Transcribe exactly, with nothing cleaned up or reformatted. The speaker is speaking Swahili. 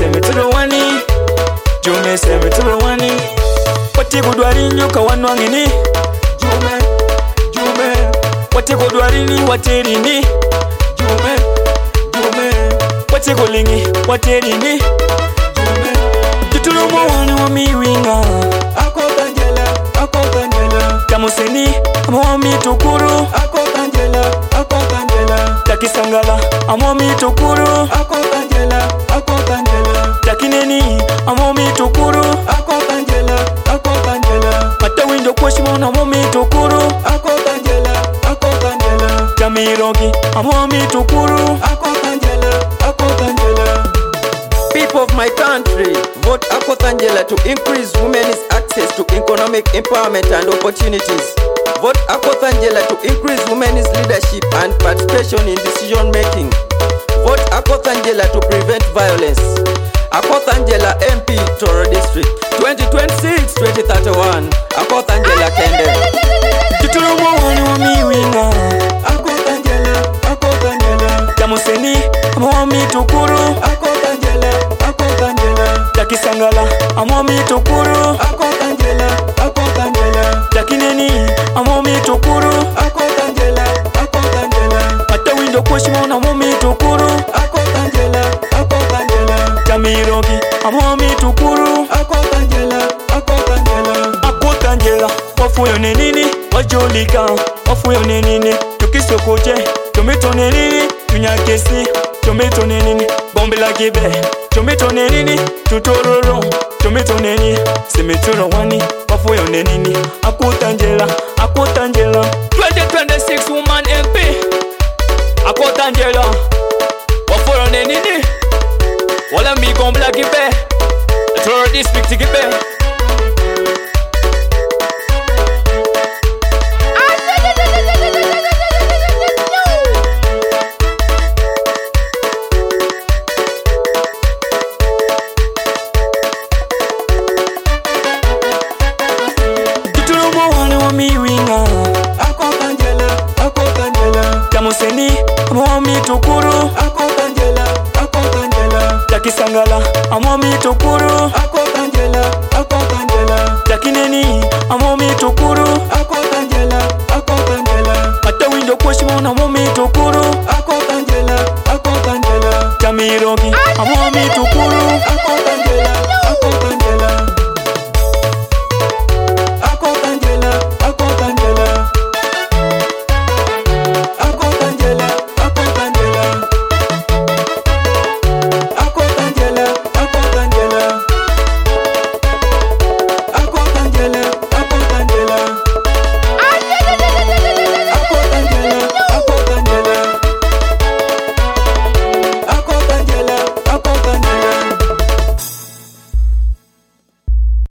semetro wani Jume semetro wani Wati kudwari nyoka wanwangini Jume Jume Wati kudwari ni waterini Jume Jume Wati kulingi waterini Jume Tutulumo wani wa miwinga Ako kanjela Ako kanjela Kamuseni Amomi tukuru Ako kanjela Ako kanjela Takisangala Amomi tukuru Ako kanjela Ako kanjela Takineni Amomi tukuru Ako kanjela Ako kanjela Mata windo kweshimona Amomi tukuru Ako kanjela Ako kanjela Jamirogi Amomi tukuru Ako kanjela Ako kanjela People of my country, vote Akoth Angela to increase women's access to economic empowerment and opportunities. Vote Akoth Angela to increase women's leadership and participation in decision making. Vote Akoth Angela to prevent violence. Akoth Angela M P Toro District twenty twenty-six to twenty thirty-one. Akoth Angela Kende. Tutulumo wani wa miwinga Akoth Angela, Akoth Angela Kamuseni Amomi tukuru Akoth Angela, Akoth Angela Takisangala Amomi tukuru Akoth Angela, Akoth Angela Takineni Amomi tukuru Akoth Angela, Akoth Angela Mata windo kweshimona Amomi tukuru Akoth Angela, Akoth Angela Jamirogi Amomi tukuru Akoth Angela, Akoth Angela Akoth Angela Wafuyo nenini Wajolika Wafuyo nenini Tukisokoje Tumito nenini Tunyakesi Tumito nenini Bombe la gibe Tumito nenini Tutororo Tumito nenini Semetro wani Wafuyo nenini Akoth Angela Akoth Angela twenty twenty-six woman M P Akoth Angela Wafuyo nenini Wala mi bombe la gibe Toro District gibe miwinga Akoth Angela, Akoth Angela Kamuseni Amomi tukuru Akoth Angela, Akoth Angela Takisangala Amomi tukuru Akoth Angela, Akoth Angela Takineni Amomi tukuru Akoth Angela, Akoth Angela Mata windo kweshimona Amomi tukuru Akoth Angela, Akoth Angela Jamirogi